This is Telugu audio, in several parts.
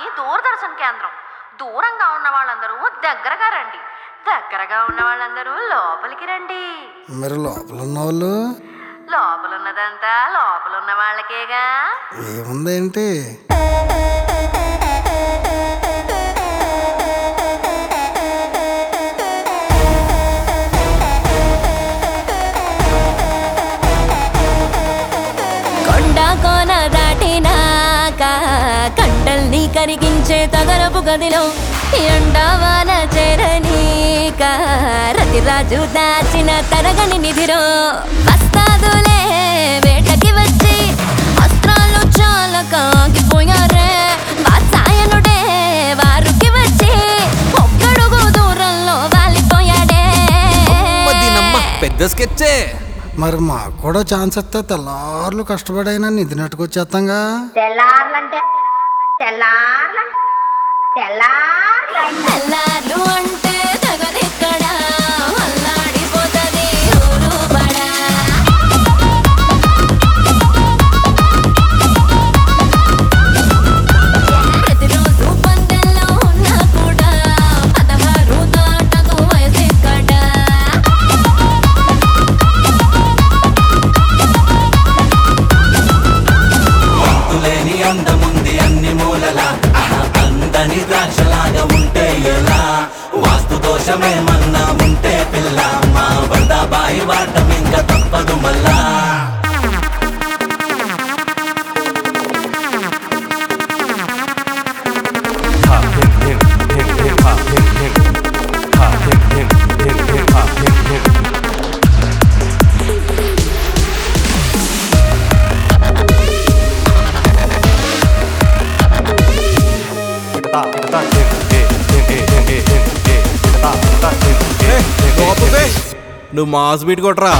దూరదర్శన్ కేంద్రం. దూరంగా ఉన్న వాళ్ళందరూ దగ్గరగా రండి, దగ్గరగా ఉన్న వాళ్ళందరూ లోపలికి రండి. మరి లోపల ఉన్న వాళ్ళు? లోపలున్నదంతా లోపలున్న వాళ్ళకేగా. ఏముందేంటి? కోన దాటినాక కండల్ని కరిగించే తగరపు గదిలో ఎండవాన చేరనీక రతిరాజు దాచిన తరగని నిధిలో వస్తాదులే వేటకి వచ్చి అస్త్రాలు చాలా కాగిపోయారే వాత్సాయనుడే వారికి వచ్చి ఒక్కడుగు దూరంలో వాలిపోయాడే. పెద్ద స్కెచ్చే. మరి మాకు కూడా ఛాన్స్ ఇస్తే తెల్లార్లు కష్టపడైనా నిధి నెట్టుకొచ్చేస్తాంగా. తెల్లార్లు అంటే తగదెక్కడ అల్లాడిపోతది ఊరు బడా. ప్రతిరోజు పందెల్లో ఉన్నా కూడా 16 దాటదు వయసెక్కడ. లేని అందముంది అన్ని మూలల అందని ద్రాక్షలాగా ఉంటే ఎలా? వాస్తు దోషమేమన్నా ఉంటే పిల్ల మా బందాబాయి వాటం ఇంకా తప్పదు మళ్ళా. నువ్వు మాస్ బీట్ కొట్రా.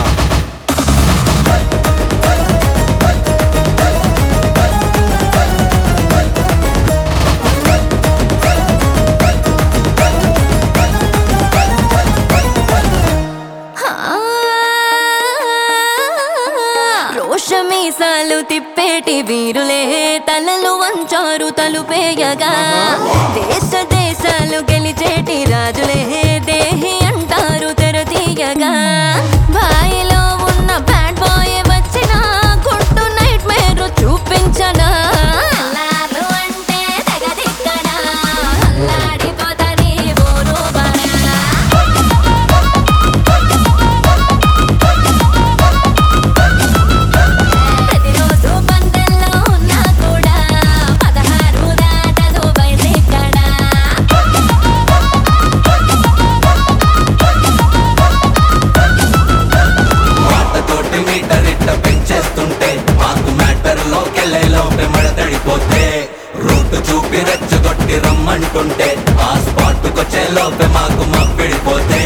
రోషమీసాలు తిప్పేటి వీరులే తలలు వంచారు తలుపేయగా. దేశ దేశాలు గెలిచేటి రాజులే దేహి అంటారు తెరతీయగా. బాయిలో ఉన్న బ్యాడ్ బాయ్ వచ్చిన గుట్టు నైట్ మేరు చూపించనా. అంటే తెగదిక్కడా అల్లాడిపోతది ఊరు బడా. ప్రతిరోజు పందెల్లో ఉన్నా కూడా 16 దాటదు వయసెక్కడ. వాటతోటి మీటర్ ఇట్ట పెంచేస్తుంటే మాకు మ్యాటర్ లోకెళ్ళే లోపే మడతడిపోతే రూట్ చూపి రెచ్చగొట్టి రమ్మంటుంటే ఆ స్పాట్కొచ్చే లోపే మాకు మప్పిడిపోతే.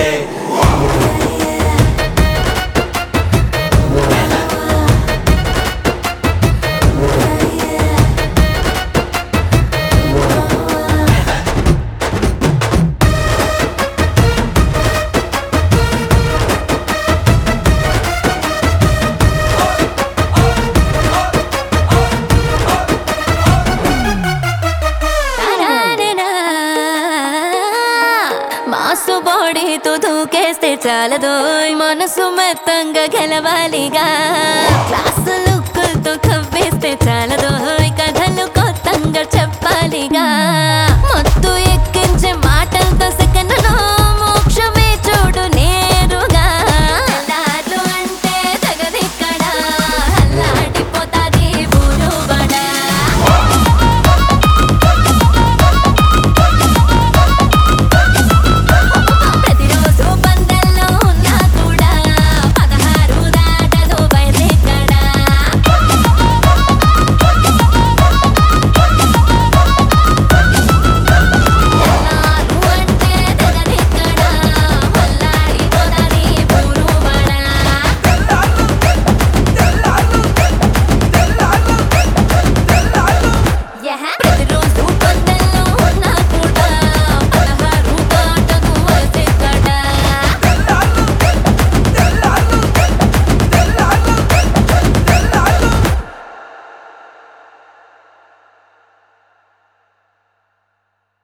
మాసు బాడీతో దూకేస్తే చాలదోయ్ మనసు మెత్తంగా గెలవాలిగా. క్లాసు లుక్కులతో కవ్వేస్తే చాలదోయ్ కథ